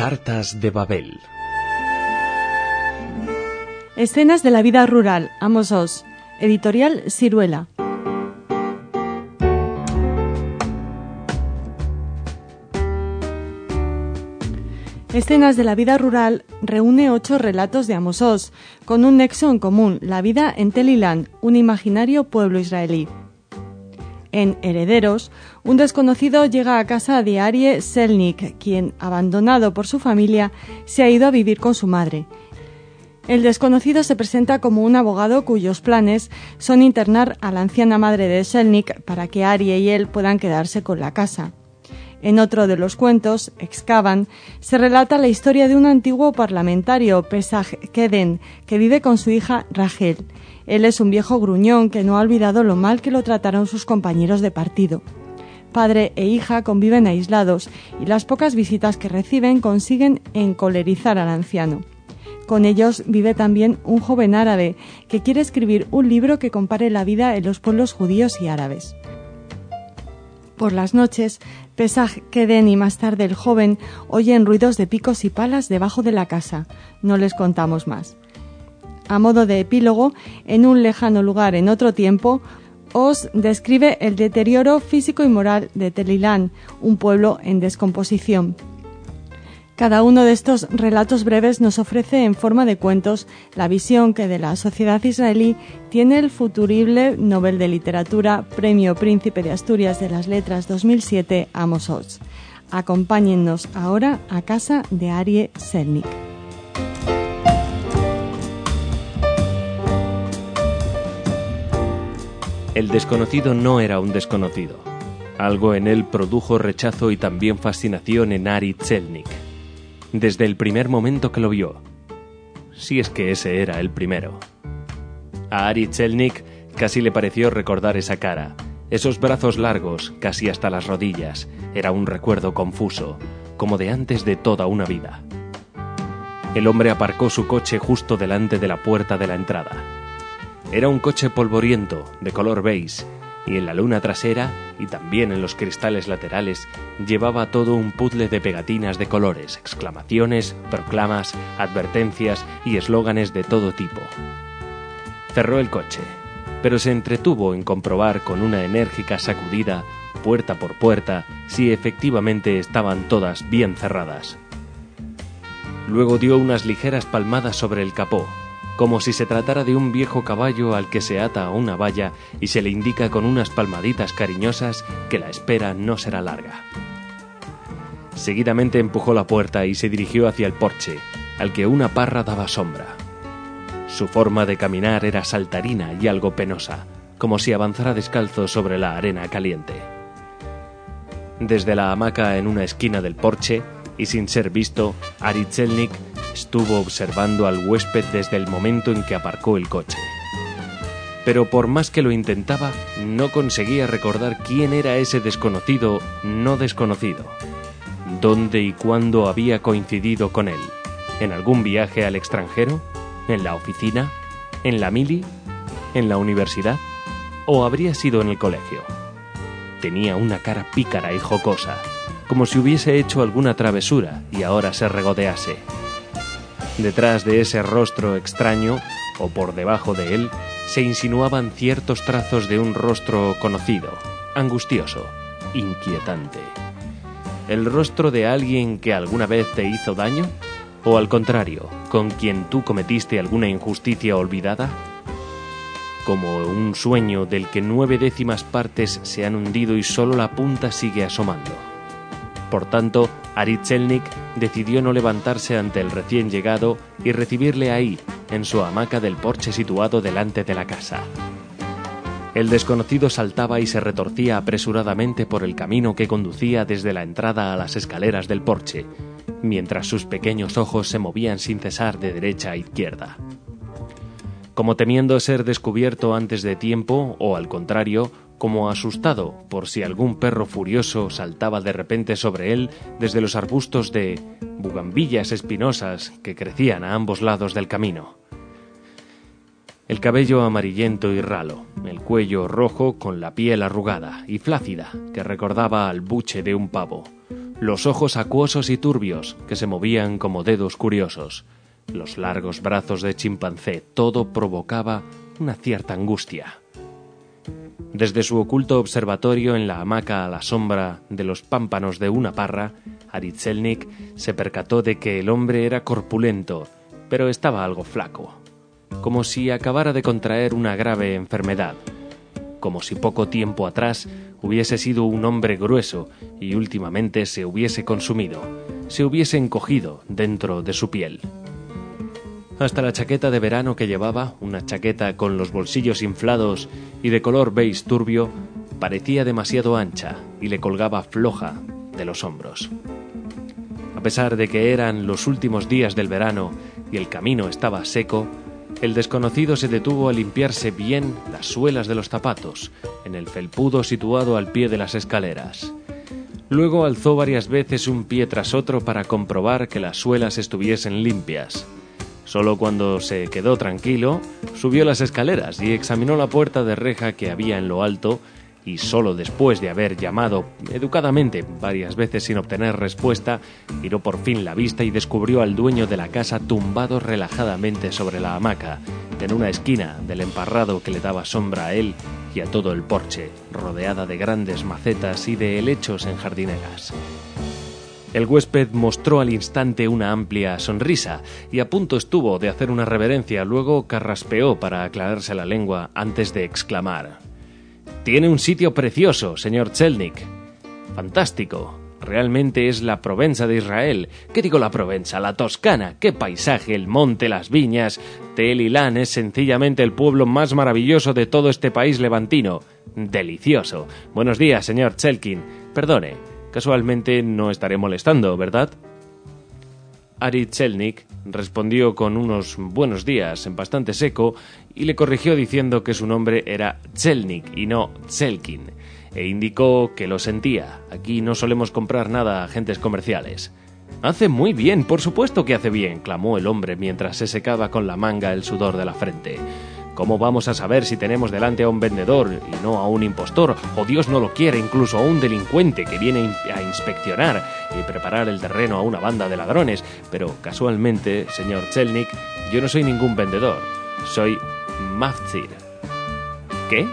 Cartas de Babel. Escenas de la vida rural, Amos Oz. Editorial Siruela. Escenas de la vida rural reúne 8 relatos de Amos Oz, con un nexo en común, la vida en Teliland, un imaginario pueblo israelí. En Herederos, un desconocido llega a casa de Arie Selnick, quien, abandonado por su familia, se ha ido a vivir con su madre. El desconocido se presenta como un abogado cuyos planes son internar a la anciana madre de Selnick para que Arie y él puedan quedarse con la casa. En otro de los cuentos, Excavan, se relata la historia de un antiguo parlamentario, Pesach Keden, que vive con su hija Rachel. Él es un viejo gruñón que no ha olvidado lo mal que lo trataron sus compañeros de partido. Padre e hija conviven aislados y las pocas visitas que reciben consiguen encolerizar al anciano. Con ellos vive también un joven árabe que quiere escribir un libro que compare la vida en los pueblos judíos y árabes. Por las noches, Pesach Keden y más tarde el joven oyen ruidos de picos y palas debajo de la casa. No les contamos más. A modo de epílogo, en un lejano lugar en otro tiempo, Oz describe el deterioro físico y moral de Teliland, un pueblo en descomposición. Cada uno de estos relatos breves nos ofrece en forma de cuentos la visión que de la sociedad israelí tiene el futurible Nobel de Literatura, Premio Príncipe de Asturias de las Letras 2007, Amos Oz. Acompáñennos ahora a casa de Arie Selnick. El desconocido no era un desconocido. Algo en él produjo rechazo y también fascinación en Arie Selnick. Desde el primer momento que lo vio. Si es que ese era el primero. A Arie Selnick casi le pareció recordar esa cara, esos brazos largos, casi hasta las rodillas. Era un recuerdo confuso, como de antes de toda una vida. El hombre aparcó su coche justo delante de la puerta de la entrada. Era un coche polvoriento, de color beige, y en la luna trasera, y también en los cristales laterales, llevaba todo un puzzle de pegatinas de colores, exclamaciones, proclamas, advertencias y eslóganes de todo tipo. Cerró el coche, pero se entretuvo en comprobar con una enérgica sacudida, puerta por puerta, si efectivamente estaban todas bien cerradas. Luego dio unas ligeras palmadas sobre el capó, como si se tratara de un viejo caballo al que se ata a una valla y se le indica con unas palmaditas cariñosas que la espera no será larga. Seguidamente empujó la puerta y se dirigió hacia el porche, al que una parra daba sombra. Su forma de caminar era saltarina y algo penosa, como si avanzara descalzo sobre la arena caliente. Desde la hamaca en una esquina del porche, y sin ser visto, Arie Selnick estuvo observando al huésped desde el momento en que aparcó el coche. Pero por más que lo intentaba, no conseguía recordar quién era ese desconocido no desconocido. ¿Dónde y cuándo había coincidido con él? ¿En algún viaje al extranjero? ¿En la oficina? ¿En la mili? ¿En la universidad? ¿O habría sido en el colegio? Tenía una cara pícara y jocosa, como si hubiese hecho alguna travesura y ahora se regodease. Detrás de ese rostro extraño, o por debajo de él, se insinuaban ciertos trazos de un rostro conocido, angustioso, inquietante. ¿El rostro de alguien que alguna vez te hizo daño? ¿O al contrario, con quien tú cometiste alguna injusticia olvidada? Como un sueño del que 9/10 partes se han hundido y solo la punta sigue asomando. Por tanto, Arie Selnick decidió no levantarse ante el recién llegado y recibirle ahí, en su hamaca del porche situado delante de la casa. El desconocido saltaba y se retorcía apresuradamente por el camino que conducía desde la entrada a las escaleras del porche, mientras sus pequeños ojos se movían sin cesar de derecha a izquierda. Como temiendo ser descubierto antes de tiempo, o al contrario, como asustado por si algún perro furioso saltaba de repente sobre él desde los arbustos de bugambillas espinosas que crecían a ambos lados del camino. El cabello amarillento y ralo, el cuello rojo con la piel arrugada y flácida que recordaba al buche de un pavo, los ojos acuosos y turbios que se movían como dedos curiosos, los largos brazos de chimpancé, todo provocaba una cierta angustia. Desde su oculto observatorio en la hamaca a la sombra de los pámpanos de una parra, Arik Selnik se percató de que el hombre era corpulento, pero estaba algo flaco, como si acabara de contraer una grave enfermedad, como si poco tiempo atrás hubiese sido un hombre grueso y últimamente se hubiese consumido, se hubiese encogido dentro de su piel. Hasta la chaqueta de verano que llevaba, una chaqueta con los bolsillos inflados y de color beige turbio, parecía demasiado ancha y le colgaba floja de los hombros. A pesar de que eran los últimos días del verano y el camino estaba seco, el desconocido se detuvo a limpiarse bien las suelas de los zapatos en el felpudo situado al pie de las escaleras. Luego alzó varias veces un pie tras otro para comprobar que las suelas estuviesen limpias. Solo cuando se quedó tranquilo, subió las escaleras y examinó la puerta de reja que había en lo alto, y solo después de haber llamado educadamente varias veces sin obtener respuesta, giró por fin la vista y descubrió al dueño de la casa tumbado relajadamente sobre la hamaca, en una esquina del emparrado que le daba sombra a él y a todo el porche, rodeada de grandes macetas y de helechos en jardineras. El huésped mostró al instante una amplia sonrisa y a punto estuvo de hacer una reverencia, luego carraspeó para aclararse la lengua antes de exclamar: «Tiene un sitio precioso, señor Selnik. Fantástico. Realmente es la Provenza de Israel. ¿Qué digo la Provenza? La Toscana. ¡Qué paisaje! El monte, las viñas. Tel Ilán es sencillamente el pueblo más maravilloso de todo este país levantino. Delicioso. Buenos días, señor Selkin. Perdone, casualmente no estaré molestando, ¿verdad?» Arik Selnik respondió con unos buenos días en bastante seco y le corrigió diciendo que su nombre era Selnik y no Selkin, e indicó que lo sentía. Aquí no solemos comprar nada a agentes comerciales. «Hace muy bien, por supuesto que hace bien», clamó el hombre mientras se secaba con la manga el sudor de la frente. «¿Cómo vamos a saber si tenemos delante a un vendedor y no a un impostor, o Dios no lo quiere, incluso a un delincuente que viene a inspeccionar y preparar el terreno a una banda de ladrones? Pero casualmente, señor Selnik, yo no soy ningún vendedor, soy Mafzir». ¿Qué?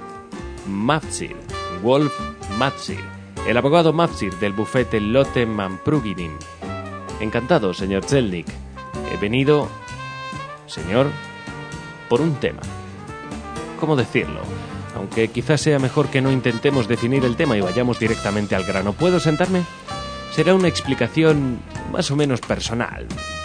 Mafzir, Wolf Mafzir, el abogado Mafzir del bufete Lotte Manpruginim. Encantado, señor Selnik. He venido, señor, por un tema. ¿Cómo decirlo? Aunque quizás sea mejor que no intentemos definir el tema y vayamos directamente al grano. ¿Puedo sentarme? Será una explicación más o menos personal.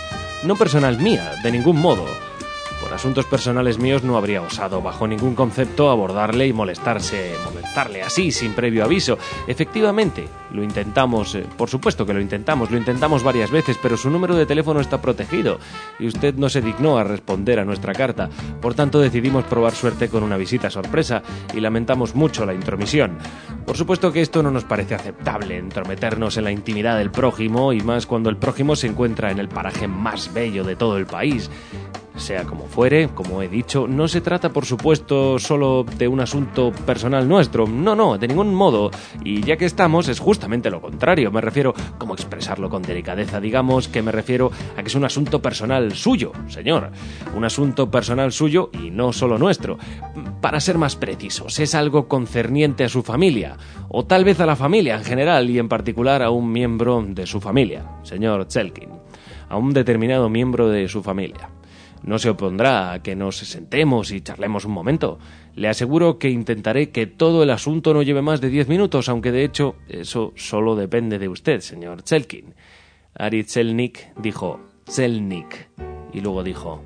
No personal mía, de ningún modo. Por asuntos personales míos no habría osado bajo ningún concepto abordarle y molestarle así, sin previo aviso. Efectivamente, lo intentamos, por supuesto que lo intentamos varias veces, pero su número de teléfono está protegido y usted no se dignó a responder a nuestra carta. Por tanto, decidimos probar suerte con una visita sorpresa y lamentamos mucho la intromisión. Por supuesto que esto no nos parece aceptable, entrometernos en la intimidad del prójimo, y más cuando el prójimo se encuentra en el paraje más bello de todo el país. Sea como fuere, como he dicho, no se trata, por supuesto, solo de un asunto personal nuestro. No, de ningún modo. Y ya que estamos, es justamente lo contrario. Me refiero, ¿cómo expresarlo con delicadeza? Digamos que me refiero a que es un asunto personal suyo, señor. Un asunto personal suyo y no solo nuestro. Para ser más precisos, es algo concerniente a su familia, o tal vez a la familia en general y en particular a un miembro de su familia, señor Selkin. A un determinado miembro de su familia. No se opondrá a que nos sentemos y charlemos un momento. Le aseguro que intentaré que todo el asunto no lleve más de 10 minutos, aunque de hecho eso solo depende de usted, señor Selkin. Arik Selnik dijo Selnik y luego dijo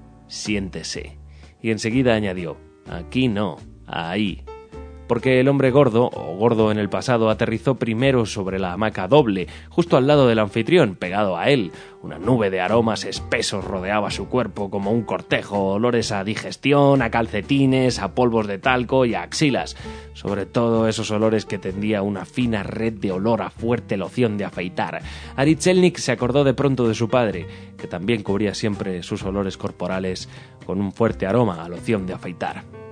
siéntese. Y enseguida añadió aquí no, ahí. Porque el hombre gordo, o gordo en el pasado, aterrizó primero sobre la hamaca doble, justo al lado del anfitrión, pegado a él. Una nube de aromas espesos rodeaba su cuerpo como un cortejo, olores a digestión, a calcetines, a polvos de talco y a axilas. Sobre todo esos olores que tendía una fina red de olor a fuerte loción de afeitar. Arik Selnik se acordó de pronto de su padre, que también cubría siempre sus olores corporales con un fuerte aroma a loción de afeitar.